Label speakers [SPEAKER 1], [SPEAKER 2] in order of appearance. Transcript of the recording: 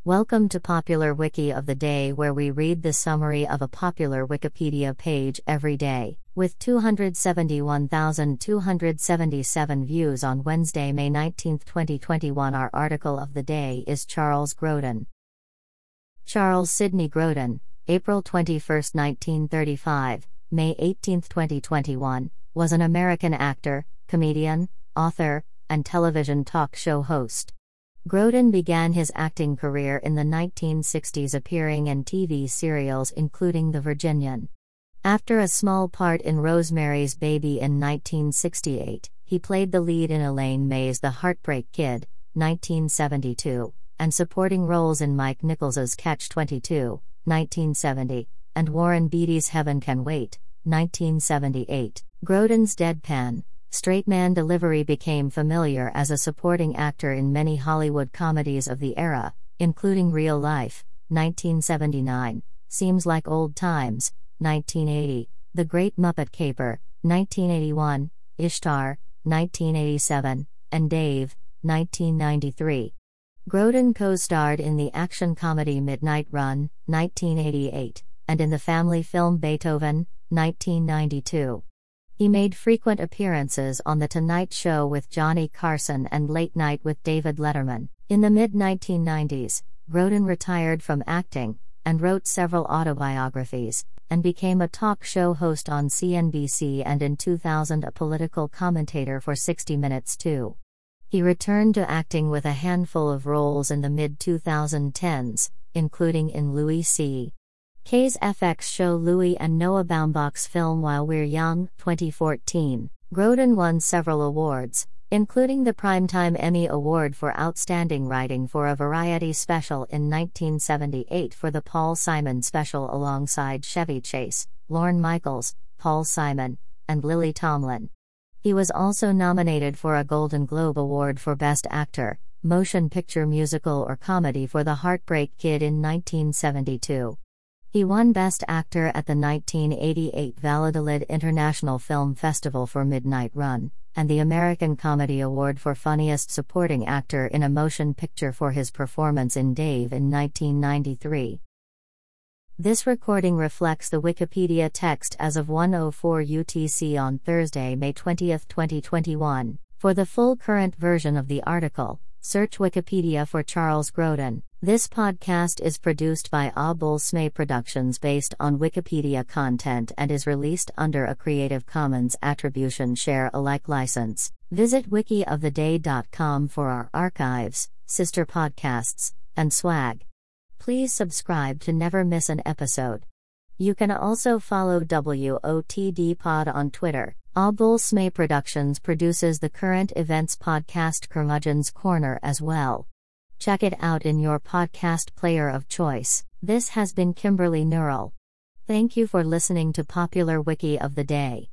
[SPEAKER 1] Welcome to Popular Wiki of the Day, where we read the summary of a popular Wikipedia page every day. With 271,277 views on Wednesday, May 19, 2021, our article of the day is Charles Grodin. Charles Sidney Grodin, April 21, 1935, May 18, 2021, was an American actor, comedian, author, and television talk show host. Grodin began his acting career in the 1960s, appearing in TV serials including The Virginian. After a small part in Rosemary's Baby in 1968, he played the lead in Elaine May's The Heartbreak Kid, 1972, and supporting roles in Mike Nichols's Catch-22, 1970, and Warren Beatty's Heaven Can Wait, 1978. Grodin's deadpan, straight-man delivery became familiar as a supporting actor in many Hollywood comedies of the era, including Real Life, 1979, Seems Like Old Times, 1980, The Great Muppet Caper, 1981, Ishtar, 1987, and Dave, 1993. Grodin co-starred in the action comedy Midnight Run, 1988, and in the family film Beethoven, 1992. He made frequent appearances on The Tonight Show with Johnny Carson and Late Night with David Letterman. In the mid-1990s, Grodin retired from acting, and wrote several autobiographies, and became a talk show host on CNBC, and in 2000 a political commentator for 60 Minutes too. He returned to acting with a handful of roles in the mid-2010s, including in Louis C. K's FX show Louis and Noah Baumbach's film While We're Young, 2014. Grodin won several awards, including the Primetime Emmy Award for Outstanding Writing for a Variety Special in 1978 for the Paul Simon Special alongside Chevy Chase, Lorne Michaels, Paul Simon, and Lily Tomlin. He was also nominated for a Golden Globe Award for Best Actor, Motion Picture Musical or Comedy for The Heartbreak Kid in 1972. He won Best Actor at the 1988 Valladolid International Film Festival for Midnight Run, and the American Comedy Award for Funniest Supporting Actor in a Motion Picture for his performance in Dave in 1993. This recording reflects the Wikipedia text as of 1:04 UTC on Thursday, May 20, 2021. For the full current version of the article, search Wikipedia for Charles Grodin. This podcast is produced by Abul Smay Productions based on Wikipedia content and is released under a Creative Commons Attribution Share Alike license. Visit wikioftheday.com for our archives, sister podcasts, and swag. Please subscribe to never miss an episode. You can also follow WOTD Pod on Twitter. Abul Smay Productions produces the current events podcast Curmudgeon's Corner as well. Check it out in your podcast player of choice. This has been Kimberly Neural. Thank you for listening to Popular Wiki of the Day.